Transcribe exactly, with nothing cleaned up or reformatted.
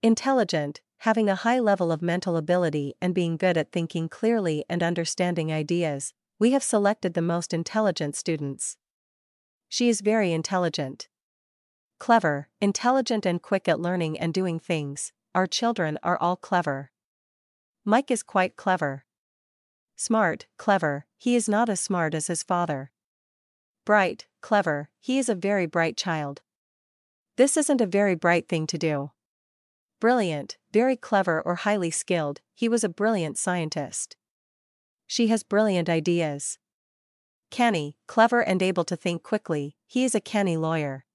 Intelligent, having a high level of mental ability and being good at thinking clearly and understanding ideas. We have selected the most intelligent students. She is very intelligent. Clever, intelligent and quick at learning and doing things. Our children are all clever. Mike is quite clever. Smart, clever, he is not as smart as his father. Bright, clever, he is a very bright child. This isn't a very bright thing to do. Brilliant, very clever or highly skilled, he was a brilliant scientist. She has brilliant ideas. Canny, clever and able to think quickly, he is a canny lawyer.